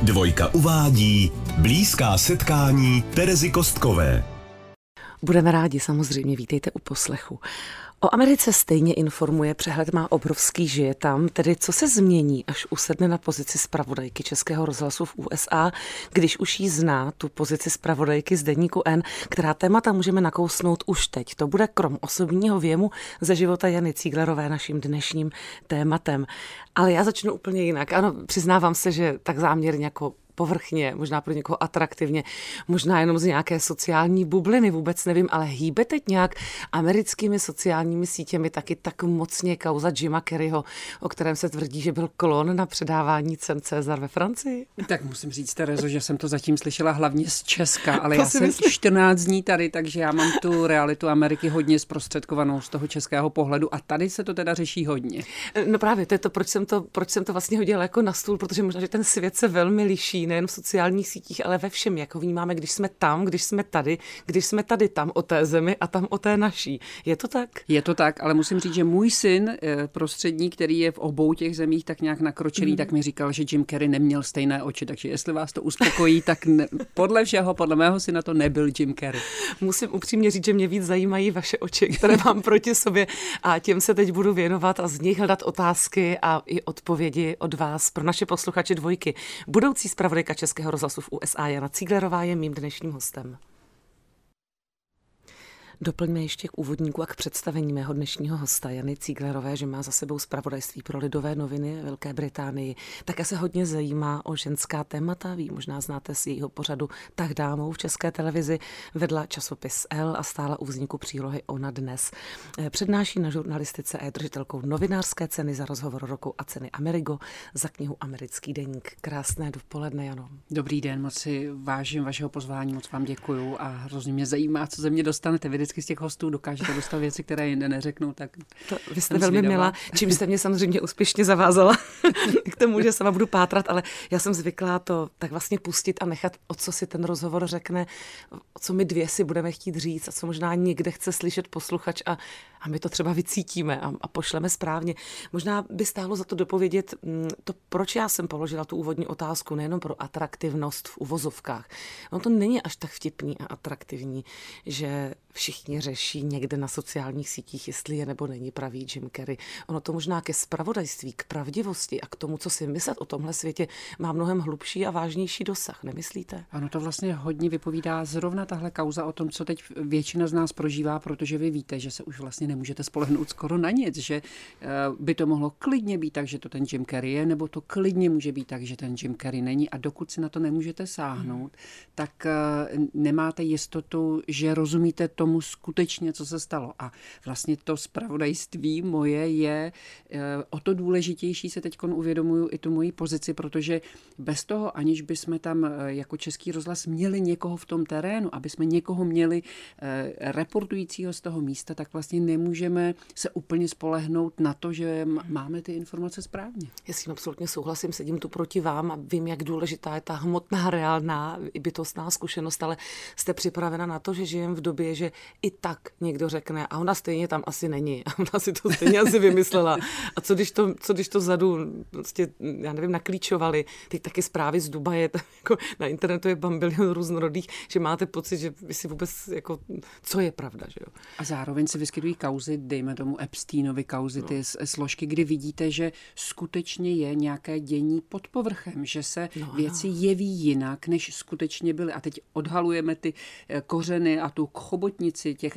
Dvojka uvádí blízká setkání Terezy Kostkové. Budeme rádi, samozřejmě, vítejte u poslechu. O Americe stejně informuje, přehled má obrovský, žije tam, tedy co se změní, až usedne na pozici zpravodajky Českého rozhlasu v USA, když už jí zná tu pozici zpravodajky z deníku N, která témata můžeme nakousnout už teď. To bude krom osobního věmu ze života Jany Cíglerové naším dnešním tématem. Ale já začnu úplně jinak. Ano, přiznávám se, že tak záměrně jako povrchně, možná pro někoho atraktivně, možná jenom z nějaké sociální bubliny, vůbec nevím, ale hýbe teď nějak americkými sociálními sítěmi taky tak mocně kauza Jima Carreyho, o kterém se tvrdí, že byl klon na předávání cen César ve Francii? Tak musím říct, Terezo, že jsem to zatím slyšela hlavně z Česka, ale já jsem 14 dní tady, takže já mám tu realitu Ameriky hodně zprostředkovanou z toho českého pohledu a tady se to teda řeší hodně. No právě, to je to, proč jsem to vlastně hodila jako na stůl, protože možná, že ten svět se velmi liší, nejen v sociálních sítích, ale ve všem, jak ho vnímáme, když jsme tam, když jsme tady tam o té zemi a tam o té naší. Je to tak? Je to tak, ale musím říct, že můj syn prostřední, který je v obou těch zemích tak nějak nakročený, tak mi říkal, že Jim Carrey neměl stejné oči, takže jestli vás to uspokojí, tak podle mého syna to nebyl Jim Carrey. Musím upřímně říct, že mě víc zajímají vaše oči, které mám proti sobě a těm se teď budu věnovat a z nich hledat otázky a i odpovědi od vás pro naše posluchače Dvojky. Budoucí zpravodajka Českého rozhlasu v USA Jana Cíglerová je mým dnešním hostem. Doplňme ještě k úvodníku a k představení mého dnešního hosta Jany Cíglerové, že má za sebou zpravodajství pro Lidové noviny Velké Británii. Také se hodně zajímá o ženská témata, vy možná znáte z jejího pořadu Tak dámou v České televizi, vedla časopis L a stála u vzniku přílohy Ona dnes. Přednáší na žurnalistice a je držitelkou novinářské ceny za rozhovor roku a ceny Amerigo za knihu Americký deník. Krásné dopoledne, Jano. Dobrý den, moc si vážím vašeho pozvání, moc vám děkuju a hrozně mě zajímá, co ze mě dostanete. Vždycky z těch hostů dokážete dostat věci, které jinde neřeknou, tak to vy jste velmi milá, čím jste mě samozřejmě úspěšně zavázala k tomu, že sama budu pátrat, ale já jsem zvyklá to tak vlastně pustit a nechat, o co si ten rozhovor řekne, o co my dvě si budeme chtít říct a co možná někde chce slyšet posluchač a my to třeba vycítíme a pošleme správně. Možná by stálo za to dopovědět to, proč já jsem položila tu úvodní otázku, nejenom pro atraktivnost v uvozovkách. On to není až tak vtipný a atraktivní, že všichni řeší někde na sociálních sítích, jestli je nebo není pravý Jim Carrey. Ono to možná ke zpravodajství, k pravdivosti a k tomu, co si myslet o tomhle světě, má mnohem hlubší a vážnější dosah, nemyslíte? Ano, to vlastně hodně vypovídá zrovna tahle kauza o tom, co teď většina z nás prožívá, protože vy víte, že se už vlastně nemůžete spolehnout skoro na nic, že by to mohlo klidně být tak, že to ten Jim Carrey je, nebo to klidně může být tak, že ten Jim Carrey není a dokud si na to nemůžete sáhnout, tak nemáte jistotu, že rozumíte tomu skutečně, co se stalo. A vlastně to zpravodajství moje je o to důležitější, se teď uvědomuju i tu moji pozici, protože bez toho, aniž bychom tam jako Český rozhlas měli někoho v tom terénu, aby jsme někoho měli reportujícího z toho místa, tak vlastně nemůžeme se úplně spolehnout na to, že máme ty informace správně. Já s tím absolutně souhlasím, sedím tu proti vám a vím, jak důležitá je ta hmotná, reálná, i bytostná zkušenost, ale jste připravena na to, že žijeme v době, že i tak někdo řekne a ona stejně tam asi není. A ona si to stejně asi vymyslela. A co když to vzadu prostě, já nevím, naklíčovali. Teď taky zprávy z Dubaje, jako na internetu je bambilion různorodých, že máte pocit, že vy si vůbec, jako, co je pravda, že jo? A zároveň se vyskytují kauzy, dejme tomu Epsteinovy kauzy, ty složky, kdy vidíte, že skutečně je nějaké dění pod povrchem, že se věci jeví jinak, než skutečně byly. A teď odhalujeme ty kořeny a tu chobotnici těch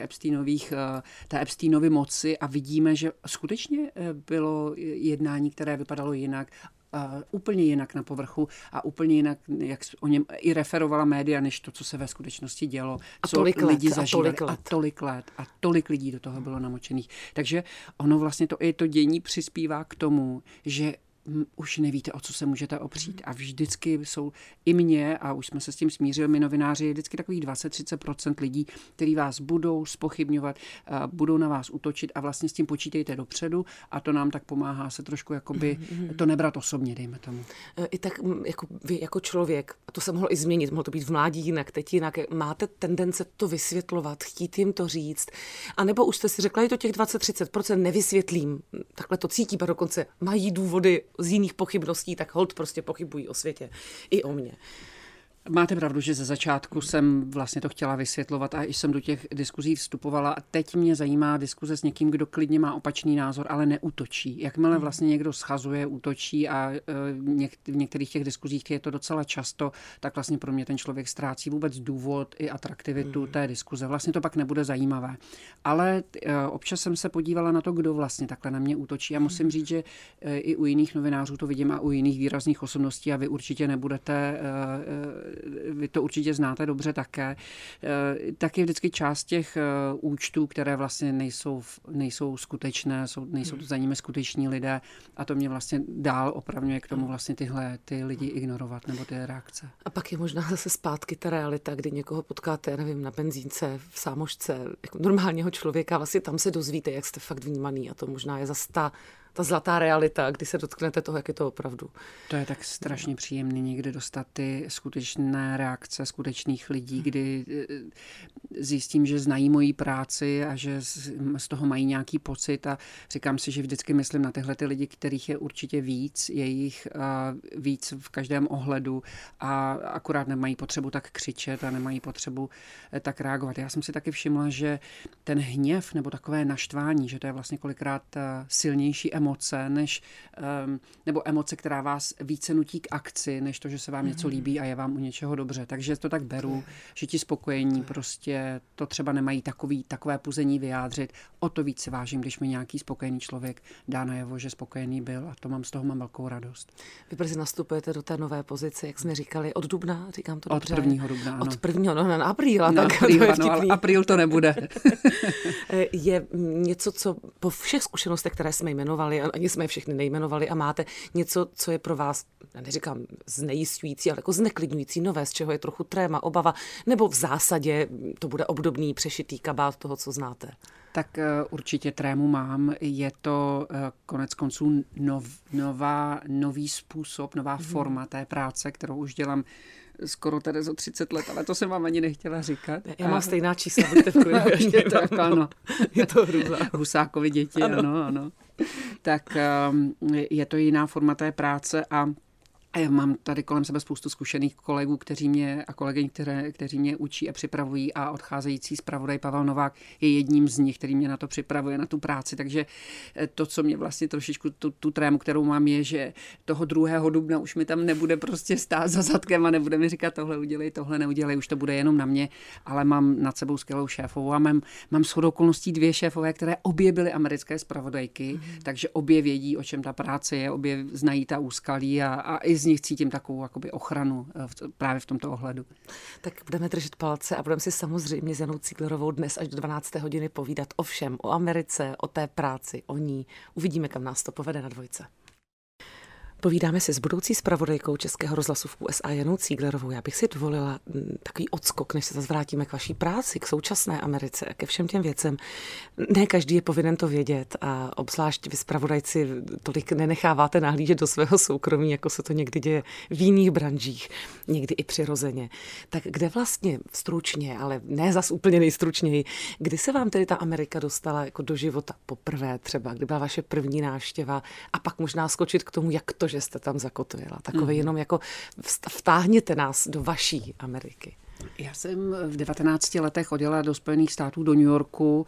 té Epsteinovy moci a vidíme, že skutečně bylo jednání, které vypadalo jinak, úplně jinak na povrchu a úplně jinak, jak o něm i referovala média, než to, co se ve skutečnosti dělo, co lidi zažívali a tolik let a tolik lidí do toho bylo namočených. Takže ono vlastně to dění přispívá k tomu, že už nevíte, o co se můžete opřít. A vždycky jsou i mě, a už jsme se s tím smířili, my novináři, je vždycky takových 20-30% lidí, kteří vás budou zpochybňovat, budou na vás útočit a vlastně s tím počítejte dopředu a to nám tak pomáhá se trošku jakoby to nebrat osobně, dejme tomu. I tak jako vy jako člověk, a to se mohlo i změnit, mohlo to být v mládí jinak, teď jinak, máte tendence to vysvětlovat, chtít jim to říct, anebo už jste si řekla, že to těch 20-30% nevysvětlím, takhle to cítí, a dokonce mají důvody z jiných pochybností, tak holt prostě pochybují o světě i o mně. Máte pravdu, že ze začátku jsem vlastně to chtěla vysvětlovat a i jsem do těch diskuzí vstupovala a teď mě zajímá diskuze s někým, kdo klidně má opačný názor, ale neútočí. Jakmile vlastně někdo schazuje, útočí a v některých těch diskuzích je to docela často, tak vlastně pro mě ten člověk ztrácí vůbec důvod i atraktivitu té diskuze. Vlastně to pak nebude zajímavé. Ale občas jsem se podívala na to, kdo vlastně takhle na mě útočí a musím říct, že i u jiných novinářů to vidím a u jiných výrazných osobností a vy určitě nebudete vy to určitě znáte dobře také, tak je vždycky část těch účtů, které vlastně nejsou skutečné, nejsou to za nimi skuteční lidé a to mě vlastně dál opravňuje k tomu vlastně ty lidi ignorovat nebo ty reakce. A pak je možná zase zpátky ta realita, kdy někoho potkáte, já nevím, na benzínce, v sámošce, jako normálního člověka, vlastně tam se dozvíte, jak jste fakt vnímaný a to možná je zase ta zlatá realita, kdy se dotknete toho, jak je to opravdu. To je tak strašně příjemné někdy dostat ty skutečné reakce skutečných lidí, kdy zjistím, že znají moji práci a že z toho mají nějaký pocit a říkám si, že vždycky myslím na tyhle ty lidi, kterých je určitě víc, je jich víc v každém ohledu a akorát nemají potřebu tak křičet a nemají potřebu tak reagovat. Já jsem si taky všimla, že ten hněv nebo takové naštvání, že to je vlastně kolikrát silnější emoce, nebo emoce, která vás více nutí k akci, než to, že se vám něco líbí a je vám u něčeho dobře. Takže to tak beru, že ti spokojení prostě to třeba nemají takové puzení vyjádřit. O to víc si vážím, když mi nějaký spokojený člověk dá najevo, že spokojený byl a z toho mám velkou radost. Vy brzy nastupujete do té nové pozice, jak jsme říkali, od dubna, říkám to dobře? Od 1. dubna, ano. Od 1. na apríla. Na tak apríl, to je ano, ale apríl to nebude. Je něco, co po všech zkušenostech, které jsme jmenovali, ani jsme je všechny nejmenovali a máte něco, co je pro vás, já neříkám znejišťující, ale jako zneklidňující, nové, z čeho je trochu tréma, obava, nebo v zásadě to bude obdobný přešitý kabát toho, co znáte? Tak určitě trému mám. Je to konec konců nový způsob, nová forma té práce, kterou už dělám skoro tedy za 30 let, ale to jsem vám ani nechtěla říkat. Já mám stejná čísla, buďte v klidu. Ano. Je to hrůza. Husákovi děti, ano. Tak je to jiná forma té práce a já mám tady kolem sebe spoustu zkušených kolegů, kolegyň, kteří mě učí a připravují a odcházející zpravodaj Pavel Novák je jedním z nich, který mě na to připravuje, na tu práci. Takže to, co mě vlastně trošičku tu trému, kterou mám, je, že toho 2. dubna už mi tam nebude prostě stát za zadkem a nebude mi říkat tohle udělej, tohle neudělej, už to bude jenom na mě, ale mám nad sebou skvělou šéfovou a mám shodou okolností 2 šéfové, které obě byly americké zpravodajky, takže obě vědí, o čem ta práce je, obě znají ta úskalí a i z nich cítím takovou jakoby ochranu právě v tomto ohledu. Tak budeme držet palce a budeme si samozřejmě s Janou Cíglerovou dnes až do 12. hodiny povídat o všem, o Americe, o té práci, o ní. Uvidíme, kam nás to povede na Dvojce. Povídáme si s budoucí zpravodajkou Českého rozhlasu v USA Janou Cíglerovou. Já bych si dovolila takový odskok, než se zase vrátíme k vaší práci, k současné Americe, ke všem těm věcem. Ne každý je povinen to vědět a obzvlášť vy zpravodajci tolik nenecháváte nahlížet do svého soukromí, jako se to někdy děje v jiných branžích, někdy i přirozeně. Tak kde vlastně stručně, ale ne zas úplně nejstručněji, kdy se vám tedy ta Amerika dostala jako do života poprvé třeba, kdy byla vaše první návštěva a pak možná skočit k tomu, jak to, že jste tam zakotvila. Takové jenom jako vtáhněte nás do vaší Ameriky. Já jsem v 19 letech odjela do Spojených států, do New Yorku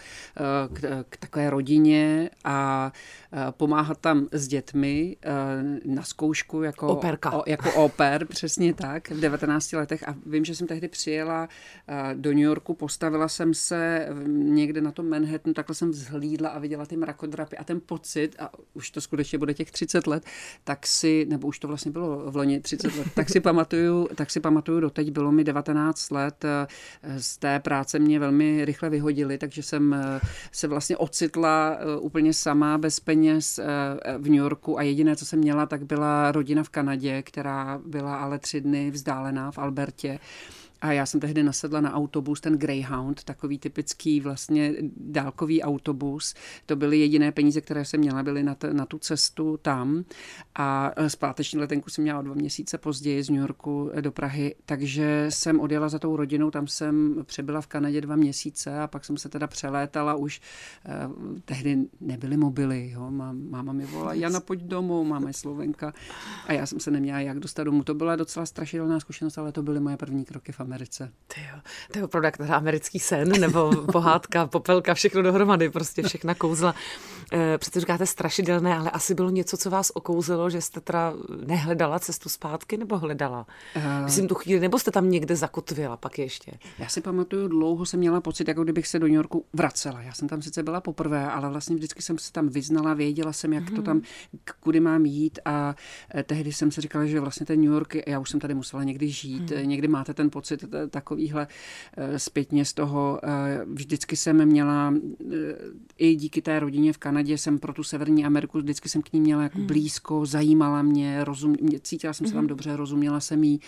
k takové rodině a pomáhat tam s dětmi na zkoušku jako oper, přesně tak, v 19 letech. A vím, že jsem tehdy přijela do New Yorku, postavila jsem se někde na tom Manhattanu, takhle jsem vzhlídla a viděla ty mrakodrapy a ten pocit, a už to skutečně bude těch 30 let, nebo už to vlastně bylo v loni 30 let, tak si pamatuju doteď, bylo mi 19 let, z té práce mě velmi rychle vyhodili, takže jsem se vlastně ocitla úplně sama, bez peněz v New Yorku a jediné, co jsem měla, tak byla rodina v Kanadě, která byla ale 3 dny vzdálená v Albertě. A já jsem tehdy nasedla na autobus, ten Greyhound, takový typický vlastně dálkový autobus. To byly jediné peníze, které jsem měla, byly na tu cestu tam. A zpáteční letenku jsem měla o 2 měsíce později z New Yorku do Prahy, takže jsem odjela za tou rodinou, tam jsem přebyla v Kanadě 2 měsíce a pak jsem se teda přelétala už. Tehdy nebyly mobily, jo. Máma mi volala, Jana, pojď domů, máma je Slovenka. A já jsem se neměla jak dostat domů. To byla docela strašidelná zkušenost, ale to byly moje první kroky v Americe. To je opravdu jak teda americký sen, nebo pohádka, popelka, všechno dohromady, prostě všechna kouzla. Přece říkáte strašidelné, ale asi bylo něco, co vás okouzilo, že jste teda nehledala cestu zpátky, nebo hledala? Myslím tu chvíli, nebo jste tam někde zakotvila pak ještě? Já si pamatuju, dlouho jsem měla pocit, jako kdybych se do New Yorku vracela. Já jsem tam sice byla poprvé, ale vlastně vždycky jsem se tam vyznala, věděla jsem, jak to tam, kudy mám jít a tehdy jsem si říkala, že vlastně ten New York, já už jsem tady musela někdy žít, někdy máte ten pocit takovýhle zpětně z toho. Vždycky jsem měla, i díky té rodině v Kanadě jsem pro tu Severní Ameriku, vždycky jsem k ní měla jako blízko, zajímala mě, cítila jsem se tam dobře, rozuměla jsem jí.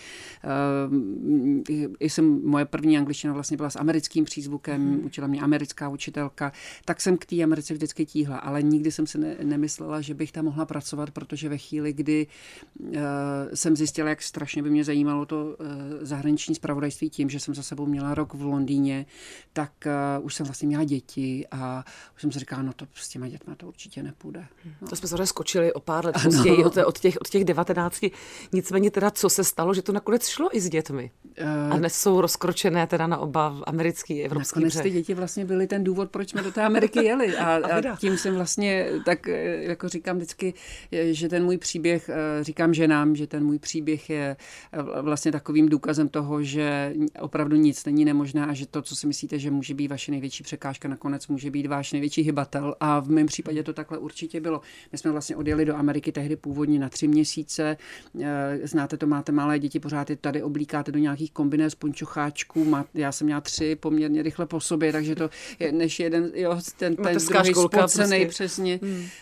Moje první angličtina vlastně byla s americkým přízvukem, učila mě americká učitelka, tak jsem k té Americe vždycky tíhla, ale nikdy jsem si nemyslela, že bych tam mohla pracovat, protože ve chvíli, kdy jsem zjistila, jak strašně by mě zajímalo to zahraniční zpravodajství tím, že jsem za sebou měla rok v Londýně, tak už jsem vlastně měla děti a už jsem si říkala, no to s těma dětma to určitě nepůjde. No. To jsme zase skočili o pár let později od těch 19. Nicméně teda, co se stalo, že to nakonec šlo i s dětmi? A dnes jsou rozkročené teda na oba americký, evropský břeh. Nakonec ty děti vlastně byly ten důvod, proč jsme do té Ameriky jeli. A tím jsem vlastně, tak jako říkám vždycky, že ten můj příběh, říkám ženám, že ten můj příběh je vlastně takovým důkazem toho, že opravdu nic není nemožné a že to, co si myslíte, že může být vaše největší překážka, nakonec může být váš největší hybatel. A v mém případě to takhle určitě bylo. My jsme vlastně odjeli do Ameriky tehdy původně na 3 měsíce. Znáte to, máte malé děti, pořád je tady oblíkáte do nějakých kombinéz, punčocháčků. Já jsem měla 3 poměrně rychle po sobě, takže to je, než jeden, jo, ten druhý spocenej přesně.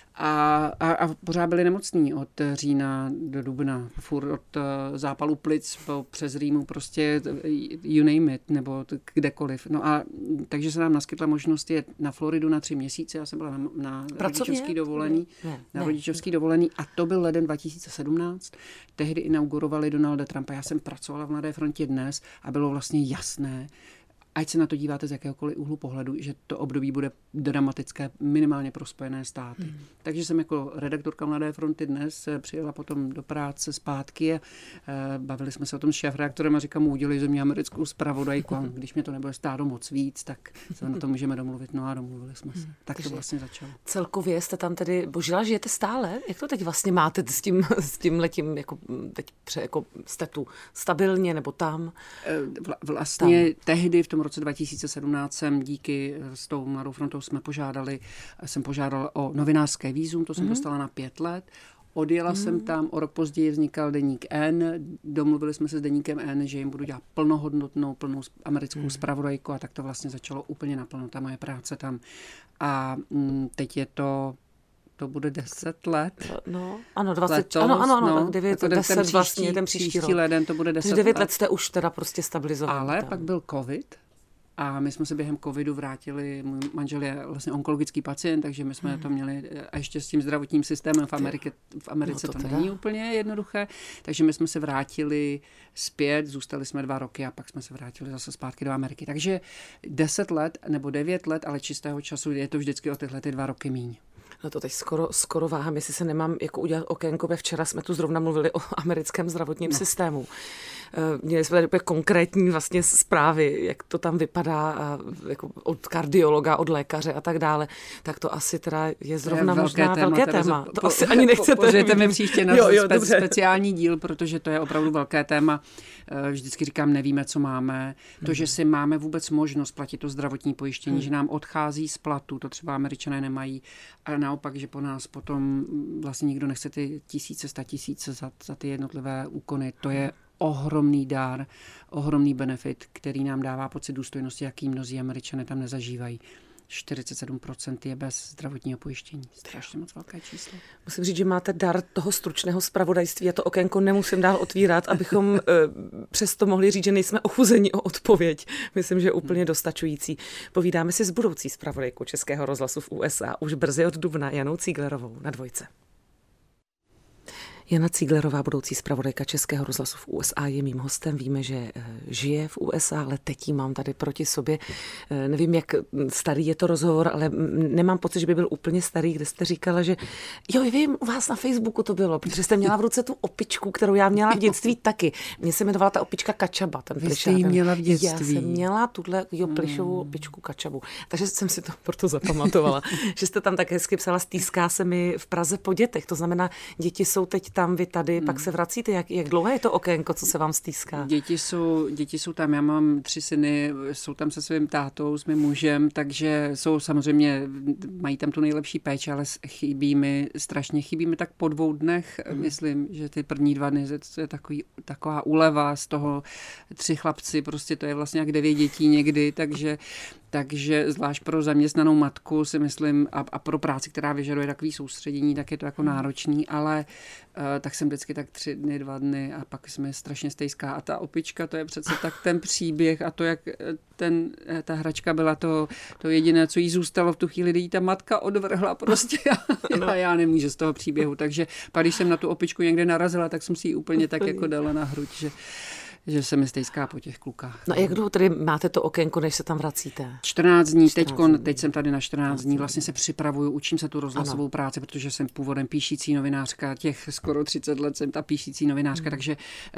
A pořád byli nemocní od října do dubna, furt od zápalu plic přes rýmu, prostě you name it, nebo kdekoliv. No a takže se nám naskytla možnost jet na Floridu na 3 měsíce, já jsem byla na rodičovský dovolený a to byl leden 2017. Tehdy inaugurovali Donalda Trumpa, já jsem pracovala v Mladé frontě Dnes a bylo vlastně jasné, ať se na to díváte z jakéhokoliv úhlu pohledu, že to období bude dramatické minimálně pro Spojené státy. Takže jsem jako redaktorka Mladé fronty Dnes přijela potom do práce zpátky a bavili jsme se o tom s šéfredaktorem a říkám mu, udělej ze mě americkou zpravodajku a když mě to nebude stát moc víc, tak se na to můžeme domluvit. No a domluvili jsme se. Tak to vlastně začalo. Celkově jste tam tedy, Božila, žijete stále? Jak to teď vlastně máte s tím letím, jako teď jako jste tu stabilně nebo tam? Vlastně tam. Tehdy v tom roce 2017 jsem díky s tou Mladou frontou jsem požádala o novinářské vízum, to jsem dostala na 5 let. Odjela jsem tam, o rok později vznikal deník N, domluvili jsme se s deníkem N, že jim budu dělat plnou americkou zpravodajku a tak to vlastně začalo úplně naplno, ta moje práce tam. A teď je to bude 10 let. No, ano, 20. Letos, ano, 9, jako 10 vlastně, ten příští rok. Leden to bude 10 9 let jste už teda prostě stabilizovali. Ale tam. pak byl covid a my jsme se během covidu vrátili, můj manžel je vlastně onkologický pacient, takže my jsme to měli a ještě s tím zdravotním systémem v Americe to není úplně jednoduché, takže my jsme se vrátili zpět, zůstali jsme 2 roky a pak jsme se vrátili zase zpátky do Ameriky. Takže 10 let nebo 9 let, ale čistého času je to vždycky o tyhle 2 roky míň. No to teď skoro váhám, jestli se nemám jako udělat okénko, včera jsme tu zrovna mluvili o americkém zdravotním systému. Měli jsme tady úplně konkrétní vlastně zprávy, jak to tam vypadá jako od kardiologa, od lékaře a tak dále. Tak to asi teda je zrovna možná velké téma. To asi ani nechcete. Pořijete mi příště na speciální díl, protože to je opravdu velké téma. Vždycky říkám, nevíme, co máme. To, že si máme vůbec možnost platit to zdravotní pojištění, že nám odchází z platu, to třeba Američané nemají. A naopak, že po nás potom vlastně nikdo nechce ty tisíce, 100 000 za ty jednotlivé úkony. To je ohromný dár, ohromný benefit, který nám dává pocit důstojnosti, jaký mnozí Američané tam nezažívají. 47% je bez zdravotního pojištění. Strašně moc velké číslo. Musím říct, že máte dar toho stručného zpravodajství a to okénko nemusím dál otvírat, abychom přesto mohli říct, že nejsme ochuzeni o odpověď. Myslím, že je úplně dostačující. Povídáme si s budoucí zpravodajkou Českého rozhlasu v USA už brzy od dubna Janou Cíglerovou na Dvojce. Jana Cíglerová, budoucí zpravodajka Českého rozhlasu v USA, je mým hostem. Víme, že žije v USA, ale teď ji mám tady proti sobě. Nevím, jak starý je to rozhovor, ale nemám pocit, že by byl úplně starý, kde jste říkala, že jo, vím, u vás na Facebooku to bylo, protože jste měla v ruce tu opičku, kterou já měla v dětství taky. Mně se jmenovala ta opička Kačaba. Vy jste ji měla v dětství. Já jsem měla tuhle plišovou opičku Kačabu. Takže jsem si to proto zapamatovala. Že jste tam tak hezky psala, stýská se mi v Praze po dětech. To znamená, děti jsou teď tam, vy tady, pak se vracíte. Jak dlouhé je to okénko, co se vám stýská? Děti jsou tam, já mám 3 syny, jsou tam se svým tátou, s mým mužem, takže jsou samozřejmě, mají tam tu nejlepší péči, ale strašně chybí mi tak po 2 dnech, myslím, že ty první 2 dny, to je taková úleva z toho 3 chlapci, prostě to je vlastně jak 9 dětí někdy, takže zvlášť pro zaměstnanou matku si myslím a pro práci, která vyžaduje takový soustředění, tak je to jako náročný, ale tak jsem vždycky tak 3 dny, 2 dny a pak jsme strašně stejská. A ta opička, to je přece tak ten příběh a to, jak ta hračka byla to jediné, co jí zůstalo v tu chvíli, kdy jí ta matka odvrhla prostě a já nemůžu z toho příběhu. Takže pak, když jsem na tu opičku někde narazila, tak jsem si ji úplně tak jako dala na hruď, že se mi stejská po těch klukách. No a jak dlouho tedy máte to okénko, než se tam vracíte? 14 dní, teď jsem tady na 14 dní, vlastně se připravuju, učím se tu rozhlasovou práci, protože jsem původem píšící novinářka, těch skoro 30 let jsem ta píšící novinářka, takže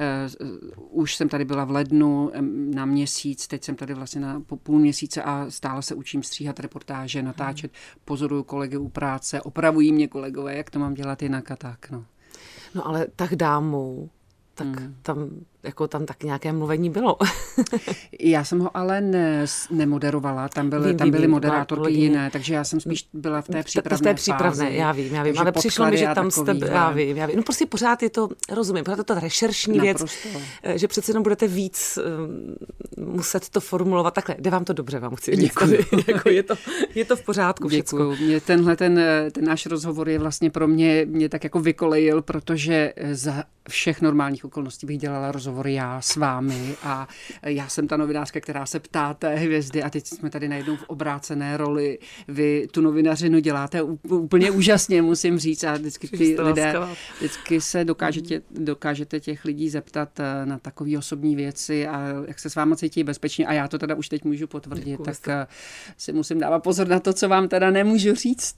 už jsem tady byla v lednu na měsíc, teď jsem tady vlastně po půl měsíce a stále se učím stříhat reportáže, natáčet, pozoruju kolegy u práce, opravují mě kolegové, jak to mám dělat jinak a tak. No ale tak dámou, tak tam tak nějaké mluvení bylo. Já jsem ho ale nemoderovala, tam byly moderátorky jiné, takže já jsem spíš byla v té přípravné fázi. Já vím, ale přišlo mi, že tam jste, já vím. No prostě pořád je to, rozumím, pořád je to rešeršní věc, že přece jenom budete víc muset to formulovat takhle. Jde vám to dobře, vám chci říct. Jako je to v pořádku všecko. Mě ten náš rozhovor je vlastně pro mě tak jako vykolejil, protože za všech normálních okolností bych dělala rozhovory já s vámi a já jsem ta novinářka, která se ptá té hvězdy a teď jsme tady najednou v obrácené roli. Vy tu novinařinu děláte úplně úžasně, musím říct, a vždycky ty lidé, vždycky se dokážete těch lidí zeptat na takové osobní věci a jak se s váma cítí bezpečně a já to teda už teď můžu potvrdit, tak si musím dávat pozor na to, co vám teda nemůžu říct.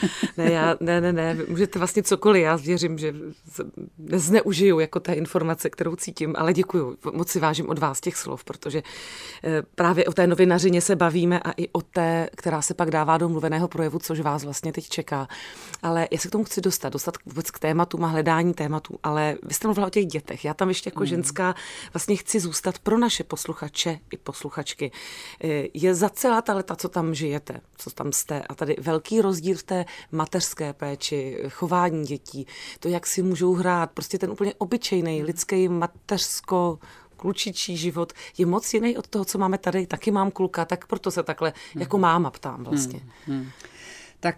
Ne, můžete vlastně cokoliv, já věřím, že nezneužiju jako ta informace, kterou cítím, ale děkuju, moc si vážím od vás těch slov, protože právě o té novinařině se bavíme a i o té, která se pak dává do mluveného projevu, což vás vlastně teď čeká. Ale já se k tomu chci dostat vůbec k tématům a hledání tématů, ale vy jste mluvila o těch dětech. Já tam ještě jako ženská vlastně chci zůstat pro naše posluchače i posluchačky. Je za celá ta leta, co tam žijete, co tam jste a tady velký rozdíl v té mateřské péči, chování dětí, to, jak si můžou hrát, prostě ten úplně obyčejný lidský mateřsko-klučičí život je moc jiný od toho, co máme tady. Taky mám kluka, tak proto se takhle jako máma ptám vlastně. Tak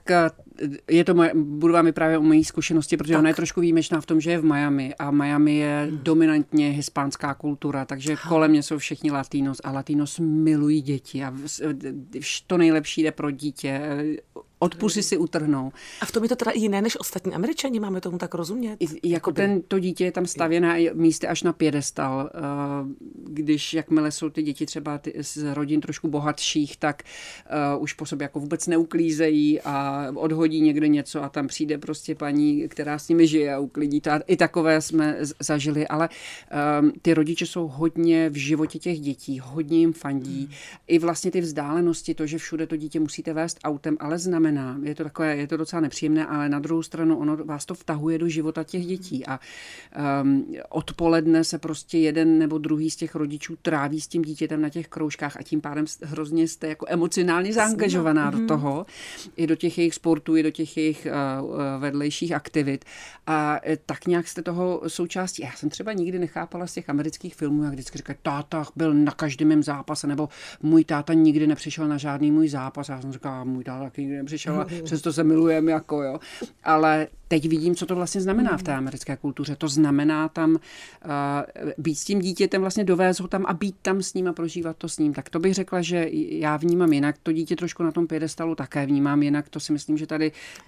budu vám vyprávět o mojí zkušenosti, protože ona je trošku výjimečná v tom, že je v Miami a Miami je dominantně hispánská kultura, takže kolem mě jsou všichni Latinos a Latinos milují děti a to nejlepší jde pro dítě. Od pusy si utrhnou. A v tom je to teda jiné než ostatní Američani, máme tomu tak rozumět? To dítě je tam stavěné místy až na piedestal. Jakmile jsou ty děti třeba z rodin trošku bohatších, tak už po sobě jako vůbec neuklízejí a odhodí někde něco a tam přijde prostě paní, která s nimi žije a uklidí to. I takové jsme zažili, ale ty rodiče jsou hodně v životě těch dětí, hodně jim fandí. I vlastně ty vzdálenosti, to, že všude to dítě musíte vést autem, ale znamená, znamená. Je to docela nepříjemné, ale na druhou stranu ono vás to vtahuje do života těch dětí a odpoledne se prostě jeden nebo druhý z těch rodičů tráví s tím dítětem na těch kroužkách a tím pádem hrozně jste jako emocionálně zaangažovaná do toho, i do těch jejich sportů, i do těch jejich vedlejších aktivit a tak nějak jste toho součástí. Já jsem třeba nikdy nechápala z těch amerických filmů, jak vždycky říkají, táta byl na každém mém zápase, nebo můj táta nikdy nepřišel na žádný můj zápas. Já jsem říkala, můj táta taky nikdy nepřišel a přesto se milujeme, jako jo. Ale teď vidím, co to vlastně znamená v té americké kultuře. To znamená tam být s tím dítětem, vlastně dovést ho tam a být tam s ním a prožívat to s ním. Tak to bych řekla, že já vnímám jinak. To dítě trošku na tom piedestalu také vnímám jinak. To si myslím, že tady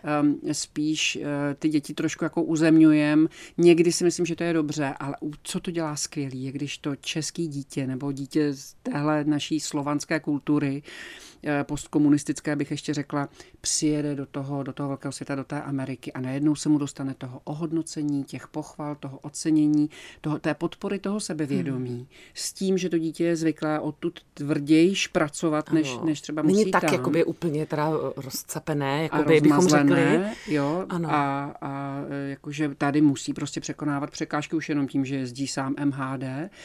spíš ty děti trošku jako uzemňujem. Někdy si myslím, že to je dobře, ale co to dělá skvělý, je když to český dítě nebo dítě z téhle naší slovanské kultury, postkomunistické bych ještě řekla, přijede do toho velkého světa, do té Ameriky a najednou se mu dostane toho ohodnocení, těch pochval, toho ocenění, té podpory, toho sebevědomí. S tím, že to dítě je zvyklé odtud tvrdějiš pracovat, než třeba musí tam. Není tak jakoby úplně teda rozcapené, jakoby bychom řekli. Jo, ano. A jakože tady musí prostě překonávat překážky už jenom tím, že jezdí sám MHD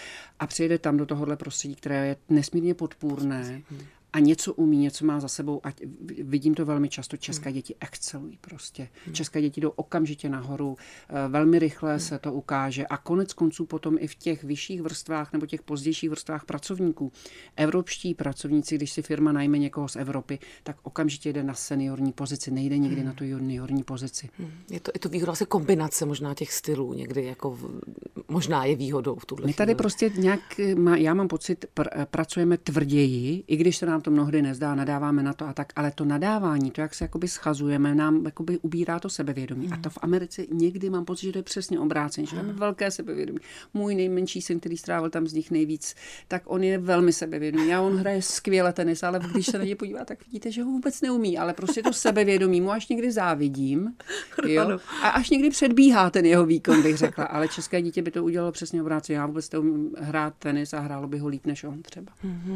a přijede tam do tohohle prostředí, které je nesmírně podpůrné. A něco umí, něco má za sebou a vidím to velmi často. České děti excelují prostě. České děti jdou okamžitě nahoru, velmi rychle se to ukáže a konec konců potom i v těch vyšších vrstvách nebo těch pozdějších vrstvách pracovníků. Evropští pracovníci, když si firma najme někoho z Evropy, tak okamžitě jde na seniorní pozici, nejde nikdy na tu juniorní pozici. Je to výhoda, vlastně kombinace možná těch stylů někdy jako možná je výhodou v tuhle My tady prostě nějak, já mám pocit, pracujeme tvrději, i když se nám to mnohdy nezdá, nadáváme na to a tak, ale to nadávání, to, jak se jakoby schazujeme, nám jakoby ubírá to sebevědomí. A to v Americe někdy mám pocit, že to je přesně obráceně, že tam je velké sebevědomí. Můj nejmenší syn, který strávil tam z nich nejvíc, tak on je velmi sebevědomý. A on hraje skvěle tenis, ale když se na ně podívá, tak vidíte, že ho vůbec neumí, ale prostě to sebevědomí mu až někdy závidím. Jo? A až někdy předbíhá ten jeho výkon, bych řekla, ale české dítě by to udělalo přesně obráceně. Já vůbec neumím hrát tenis a hrálo by ho líp než on třeba.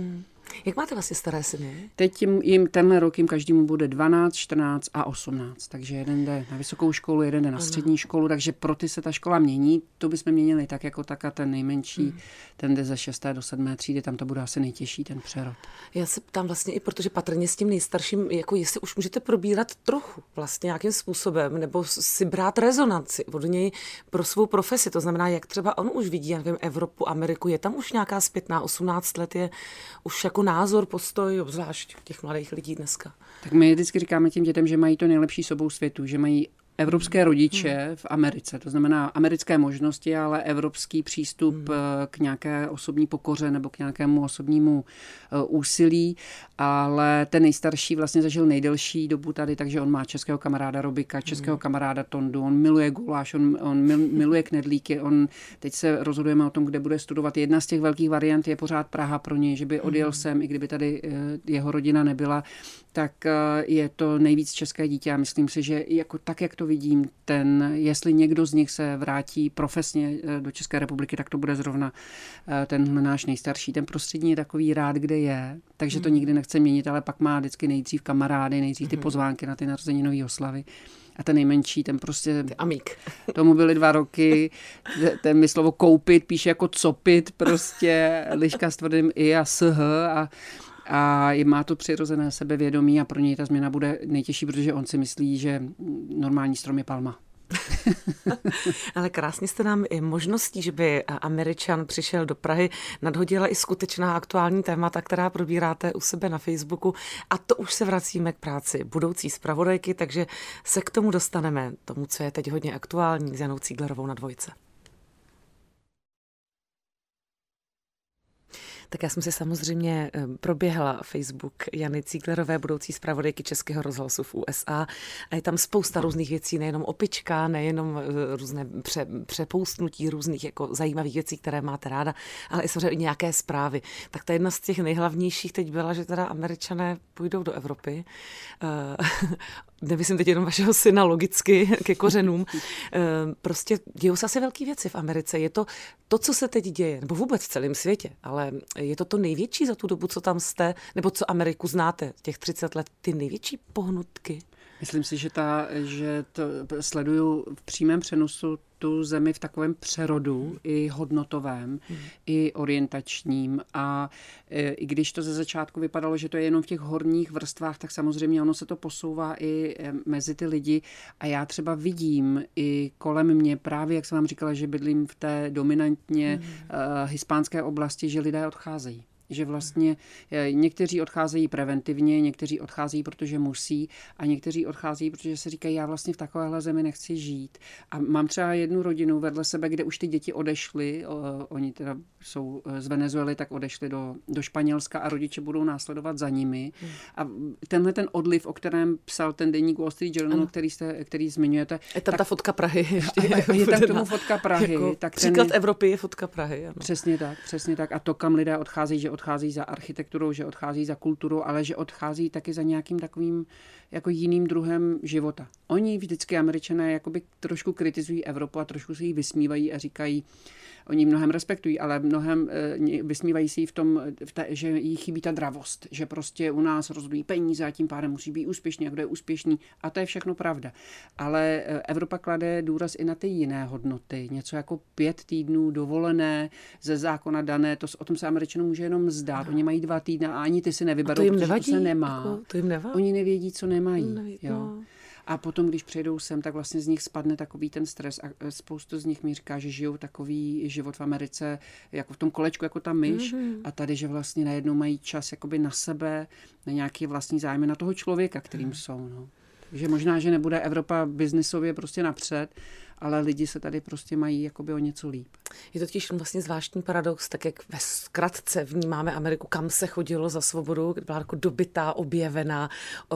Jak máte vlastně staré syny? Teď jim tenhle rok jim každému bude 12, 14 a 18, takže jeden jde na vysokou školu, jeden jde na střední školu, takže pro ty se ta škola mění, to bychom měnili tak jako tak a ten nejmenší, ten jde ze 6. do 7. třídy, tam to bude asi nejtěžší, ten přerod. Já se ptám vlastně i protože patrně s tím nejstarším, jako jestli už můžete probírat trochu vlastně nějakým způsobem, nebo si brát rezonanci od něj pro svou profesi, to znamená, jak třeba on už vidí, já nevím, Evropu, Ameriku, je tam už nějaká zpětná, 18 let je už jako názor, postoj, obzvlášť těch mladých lidí dneska. Tak my vždycky říkáme těm dětem, že mají to nejlepší s obou světů, že mají evropské rodiče v Americe, to znamená americké možnosti, ale evropský přístup k nějaké osobní pokoře nebo k nějakému osobnímu úsilí, ale ten nejstarší vlastně zažil nejdelší dobu tady, takže on má českého kamaráda Robika, českého kamaráda Tondu, on miluje guláš, on miluje knedlíky, teď se rozhodujeme o tom, kde bude studovat. Jedna z těch velkých variant je pořád Praha pro něj, že by odjel sem, i kdyby tady jeho rodina nebyla, tak je to nejvíc české dítě a myslím si, že jako tak, jak to vidím, jestli někdo z nich se vrátí profesně do České republiky, tak to bude zrovna ten náš nejstarší. Ten prostřední je takový rád, kde je, takže to nikdy nechce měnit, ale pak má vždycky nejdřív kamarády, nejdřív ty pozvánky na ty narozeninové oslavy. A ten nejmenší, ten prostě... Amík. Tomu byly 2 roky, ten mi slovo koupit píše jako copit, prostě liška s tvrdým i a sh a má to přirozené sebevědomí a pro něj ta změna bude nejtěžší, protože on si myslí, že normální strom je palma. Ale krásně jste nám i možností, že by Američan přišel do Prahy, nadhodila i skutečná aktuální témata, která probíráte u sebe na Facebooku. A to už se vracíme k práci budoucí zpravodajky, takže se k tomu dostaneme, tomu, co je teď hodně aktuální, s Janou Cíglerovou na Dvojce. Tak já jsem si samozřejmě proběhla Facebook Jany Cíglerové, budoucí zpravodajky Českého rozhlasu v USA. A je tam spousta různých věcí, nejenom opička, nejenom různé přepoustnutí různých jako zajímavých věcí, které máte ráda, ale i samozřejmě nějaké zprávy. Tak ta jedna z těch nejhlavnějších teď byla, že teda Američané půjdou do Evropy. Nemyslím teď jenom vašeho syna logicky ke kořenům. Prostě dějou se asi velké věci v Americe. Je to, co se teď děje, nebo vůbec v celém světě, ale je to největší za tu dobu, co tam jste, nebo co Ameriku znáte, těch 30 let, ty největší pohnutky? Myslím si, že to sleduju v přímém přenosu tu zemi v takovém přerodu i hodnotovém, i orientačním a i když to ze začátku vypadalo, že to je jenom v těch horních vrstvách, tak samozřejmě ono se to posouvá i mezi ty lidi a já třeba vidím i kolem mě právě, jak jsem vám říkala, že bydlím v té dominantně hispánské oblasti, že lidé odcházejí. Že vlastně někteří odcházejí preventivně, někteří odcházejí, protože musí a někteří odcházejí, protože se říkají, já vlastně v takovéhle zemi nechci žít. A mám třeba jednu rodinu vedle sebe, kde už ty děti odešly, oni teda jsou z Venezuely, tak odešli do Španělska a rodiče budou následovat za nimi. A tenhle ten odliv, o kterém psal ten deník Wall Street Journal, který zmiňujete. Je tam ta fotka Prahy. Je tam k tomu fotka Prahy. Jako tak příklad Evropy je fotka Prahy. Ano. Přesně tak. A to, kam lidé odcházejí, že odchází za architekturou, že odchází za kulturou, ale že odchází taky za nějakým takovým jako jiným druhem života. Oni vždycky Američané jakoby trošku kritizují Evropu a trošku se jí vysmívají a říkají, oni mnohem respektují, ale mnohem vysmívají si jí že jí chybí ta dravost, že prostě u nás rozhodují peníze a tím pádem musí být úspěšný a kdo je úspěšný a to je všechno pravda. Ale Evropa klade důraz i na ty jiné hodnoty. Něco jako 5 týdnů dovolené, ze zákona dané, o tom se Američanům může jenom zdát. Oni mají 2 týdny a ani ty si nevyberou, to jim protože nevadí? To se nemá. Jako, to jim nevadí? Oni nevědí, co nemají. Jo. No. A potom, když přijedou sem, tak vlastně z nich spadne takový ten stres a spoustu z nich mi říká, že žijou takový život v Americe, jako v tom kolečku, jako ta myš a tady, že vlastně najednou mají čas jakoby na sebe, na nějaké vlastní zájmy, na toho člověka, kterým jsou. No. Takže možná, že nebude Evropa biznisově prostě napřed, ale lidi se tady prostě mají jakoby o něco líp. Je to totiž vlastně zvláštní paradox, tak jak ve zkratce vnímáme Ameriku, kam se chodilo za svobodu, byla jako dobytá, objevená,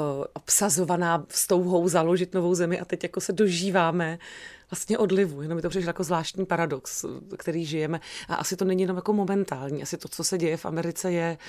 obsazovaná s touhou založit novou zemi a teď jako se dožíváme vlastně odlivu. Jenom mi to přišlo jako zvláštní paradox, který žijeme. A asi to není jenom jako momentální. Asi to, co se děje v Americe, je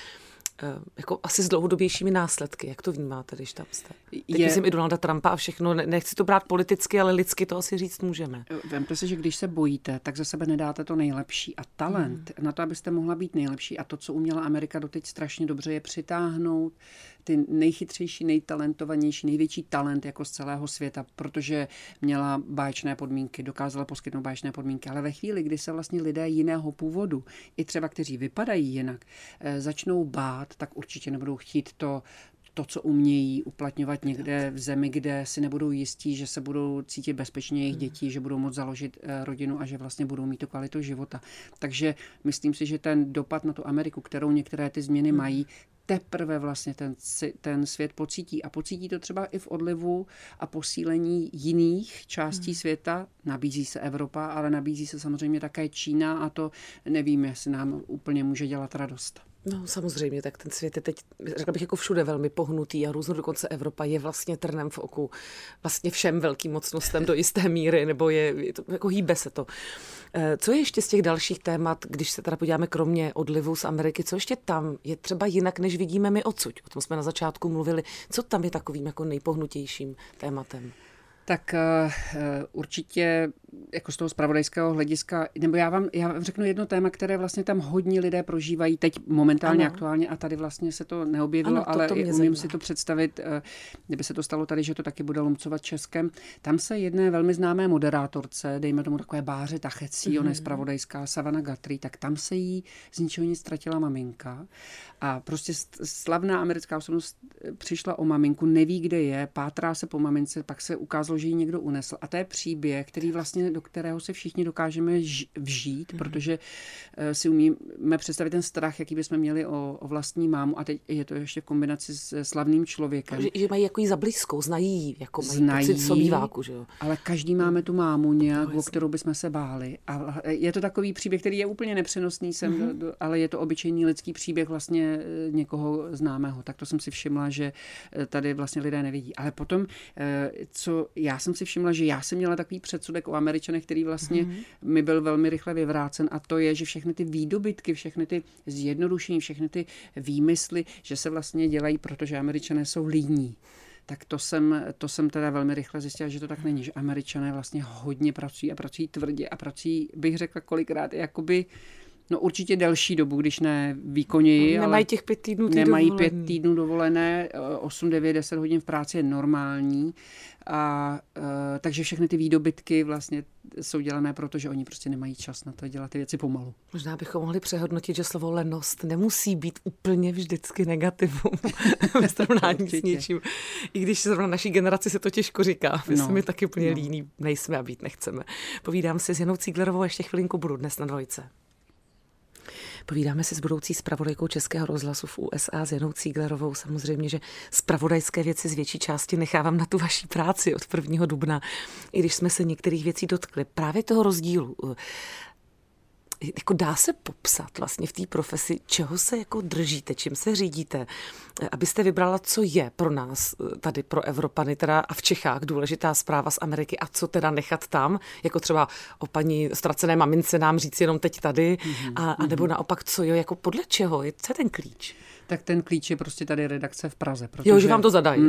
jako asi s dlouhodobějšími následky. Jak to vnímáte, když tam jste? Teď myslím i Donalda Trumpa a všechno. Nechci to brát politicky, ale lidsky to asi říct můžeme. Vemte si, že když se bojíte, tak za sebe nedáte to nejlepší. A talent na to, abyste mohla být nejlepší a to, co uměla Amerika doteď strašně dobře, je přitáhnout ty nejchytřejší, nejtalentovanější, největší talent jako z celého světa, protože měla báječné podmínky, dokázala poskytnout báječné podmínky. Ale ve chvíli, kdy se vlastně lidé jiného původu, i třeba kteří vypadají jinak, začnou bát, tak určitě nebudou chtít to, co umějí, uplatňovat někde v zemi, kde si nebudou jistí, že se budou cítit bezpečně jejich děti, že budou moct založit rodinu a že vlastně budou mít tu kvalitu života. Takže myslím si, že ten dopad na tu Ameriku, kterou některé ty změny mají, teprve vlastně ten svět pocítí. A pocítí to třeba i v odlivu a posílení jiných částí světa. Nabízí se Evropa, ale nabízí se samozřejmě také Čína a to nevím, jestli nám úplně může dělat radost. No samozřejmě, tak ten svět je teď, řekla bych, jako všude velmi pohnutý a různo, dokonce Evropa je vlastně trnem v oku vlastně všem velkým mocnostem do jisté míry, nebo je to, jako hýbe se to. Co je ještě z těch dalších témat, když se teda podíváme kromě odlivu z Ameriky, co ještě tam je třeba jinak, než vidíme my odsud? O tom jsme na začátku mluvili. Co tam je takovým jako nejpohnutějším tématem? Tak určitě jako z toho zpravodajského hlediska, nebo já vám řeknu jedno téma, které vlastně tam hodně lidé prožívají teď momentálně, aktuálně a tady vlastně se to neobjevilo, ano, ale umím zajímá. si to představit, kdyby se to stalo tady, že to taky bude lumcovat Českem. Tam se jedné velmi známé moderátorce, dejme tomu takové Báře Tachecí, ona je zpravodajská, Savannah Guthrie, tak tam se jí z ničeho nic ztratila maminka a prostě slavná americká osobnost přišla o maminku, neví, kde je, pátrá se po mamince, pak se ukázalo, že ji někdo unesl. A to je příběh, který vlastně, do kterého se všichni dokážeme vžít, protože si umíme představit ten strach, jaký bychom měli o vlastní mámu. A teď je to ještě v kombinaci s slavným člověkem. Že mají jako jí za blízkou, znají jí, jako mají pocit sobýváku, že jo. Ale každý máme tu mámu nějak, o kterou bychom se báli. A je to takový příběh, který je úplně nepřenosný ale je to obyčejný lidský příběh vlastně někoho známého. Tak to jsem si všimla, že tady vlastně lidé nevidí. Ale potom, co já jsem si všimla, že já jsem měla takový předsudek o Američanech, který vlastně mi byl velmi rychle vyvrácen a to je, že všechny ty výdobytky, všechny ty zjednodušení, všechny ty výmysly, že se vlastně dělají, protože Američané jsou líní. Tak to jsem teda velmi rychle zjistila, že to tak není, že Američané vlastně hodně pracují a pracují tvrdě a pracují, bych řekla kolikrát, jakoby No určitě delší dobu, když ne výkonněji. Nemají těch 5 týdnů Nemají 5 týdnů dovolené, 8, 9, 10 hodin v práci je normální. Takže všechny ty výdobytky vlastně jsou dělané, protože oni prostě nemají čas na to dělat ty věci pomalu. Možná bychom mohli přehodnotit, že slovo lenost nemusí být úplně vždycky negativum ve srovnání s něčím. I když zrovna naší generaci se to těžko říká. My jsme taky úplně líní nejsme a být nechceme. Povídám si s Janou Cíglerovou, ještě chvilinku budu dnes na Dvojce. Povídáme si s budoucí zpravodajkou Českého rozhlasu v USA, s Janou Cíglerovou. Samozřejmě, že zpravodajské věci z větší části nechávám na tu vaší práci od 1. dubna, i když jsme se některých věcí dotkli. Právě toho rozdílu. Jako dá se popsat vlastně v té profesi, čeho se jako držíte, čím se řídíte, abyste vybrala, co je pro nás tady, pro Evropany teda a v Čechách důležitá zpráva z Ameriky a co teda nechat tam, jako třeba o paní ztracené mamince nám říct jenom teď tady, a nebo naopak, co jo, jako podle čeho, co je ten klíč? Tak ten klíč je prostě tady redakce v Praze. Protože, jo, že vám to zadají.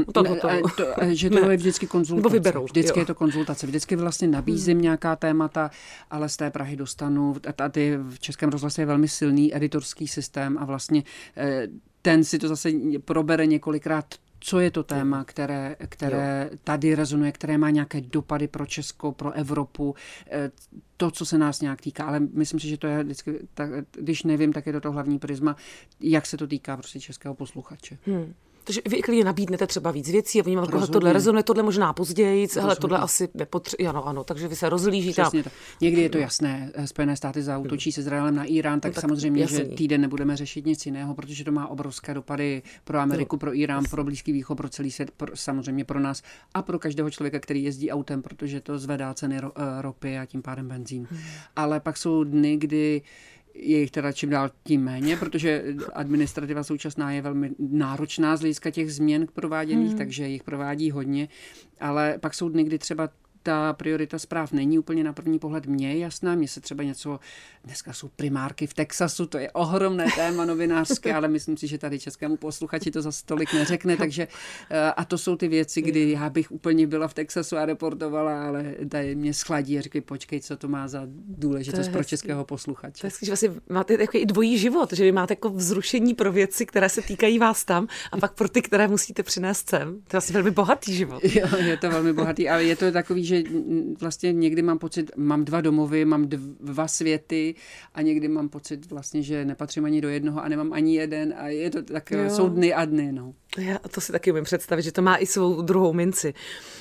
Že to je vždycky konzultace. Vyberou, vždycky je to konzultace. Vždycky vlastně nabízím nějaká témata, ale z té Prahy dostanu. Tady v Českém rozhlase je velmi silný editorský systém a vlastně ten si to zase probere několikrát, co je to téma, které tady rezonuje, které má nějaké dopady pro Česko, pro Evropu, to, co se nás nějak týká, ale myslím si, že to je vždycky, když nevím, tak je to hlavní prisma, jak se to týká prostě českého posluchače. Takže vy klidně nabídnete třeba víc věcí a oni vám tohle rezonuje, tohle možná později, ale tohle asi nepotřebuje. Ano, takže vy se rozhlížíte. Někdy je to jasné, Spojené státy zaútočí s Izraelem na Irán, tak samozřejmě, jasný. Že týden nebudeme řešit nic jiného, protože to má obrovské dopady pro Ameriku, pro Irán, pro Blízký východ, pro celý svět, samozřejmě pro nás a pro každého člověka, který jezdí autem, protože to zvedá ceny ropy a tím pádem benzín. Ale pak jsou dny, kdy je jich teda čím dál tím méně, protože administrativa současná je velmi náročná z hlediska těch změn prováděných, takže jich provádí hodně, ale pak jsou dny, kdy třeba ta priorita zpráv není úplně na první pohled mně jasná. Mně se třeba něco, dneska jsou primárky v Texasu, to je ohromné téma novinářské, ale myslím si, že tady českému posluchači to zase tolik neřekne, takže a to jsou ty věci, kdy já bych úplně byla v Texasu a reportovala, ale tady mě schladí a říkají, počkej, co to má za důležitost pro českého posluchače. To je že vlastně máte takový i dvojí život, že vy máte jako vzrušení pro věci, které se týkají vás tam a pak pro ty, které musíte přinést sem. To je asi velmi bohatý život. Jo, je to velmi bohatý, ale je to takový, že vlastně někdy mám pocit, mám 2 domovy, mám 2 světy a někdy mám pocit vlastně, že nepatřím ani do jednoho a nemám ani jeden a je to tak, jsou dny a dny, no. Já to si taky umím představit, že to má i svou druhou minci.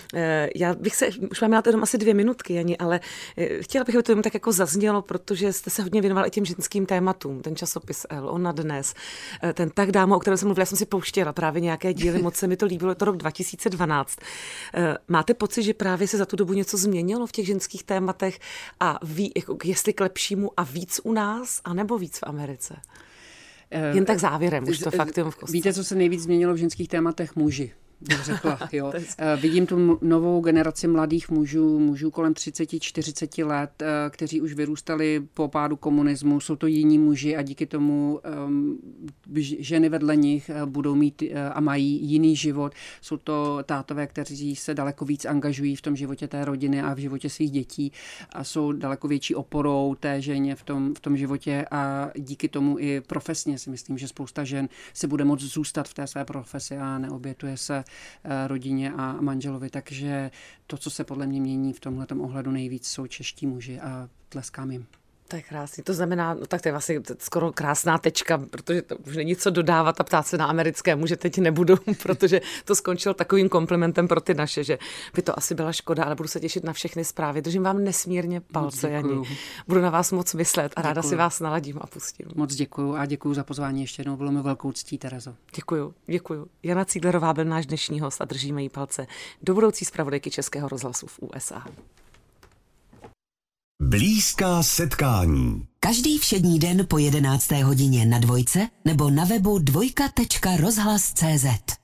Já bych už máme na to jenom asi 2 minutky, Jani, ale chtěla bych, aby to jenom tak jako zaznělo, protože jste se hodně věnovala i těm ženským tématům, ten časopis Elle, Ona dnes, ten Tak dámo, o kterém jsem mluvila, já jsem si pouštěla právě nějaké díly, moc se mi to líbilo, je to rok 2012. Máte pocit, že právě se za tu dobu něco změnilo v těch ženských tématech a jako, jestli k lepšímu a víc u nás, anebo víc v Americe? Jen tak závěrem, už to fakt jenom v kostce. Víte, co se nejvíc změnilo v ženských tématech? Muži. Bych řekla, jo. Vidím tu novou generaci mladých mužů kolem 30-40 let, kteří už vyrůstali po pádu komunismu, jsou to jiní muži a díky tomu ženy vedle nich budou mít a mají jiný život. Jsou to tátové, kteří se daleko víc angažují v tom životě té rodiny a v životě svých dětí a jsou daleko větší oporou té ženě v tom životě a díky tomu i profesně si myslím, že spousta žen se bude moct zůstat v té své profesi a neobětuje se rodině a manželovi, takže to, co se podle mě mění v tomhletom ohledu nejvíc, jsou čeští muži a tleskám jim. To je krásný. To znamená, no tak to je vlastně skoro krásná tečka, protože to už není co dodávat a ptát se na americké muže teď nebudu, protože to skončilo takovým komplimentem pro ty naše, že by to asi byla škoda, ale budu se těšit na všechny zprávy. Držím vám nesmírně palce, Jani. Budu na vás moc myslet a ráda si vás naladím a pustím. Moc děkuju a děkuju za pozvání ještě jednou. Bylo mi velkou ctí, Terezo. Děkuju. Jana Cíglerová byl náš dnešní host a držíme jí palce do budoucí zpravodajky Českého rozhlasu v USA. Blízká setkání. Každý všední den po 11. hodině na Dvojce nebo na webu dvojka.rozhlas.cz.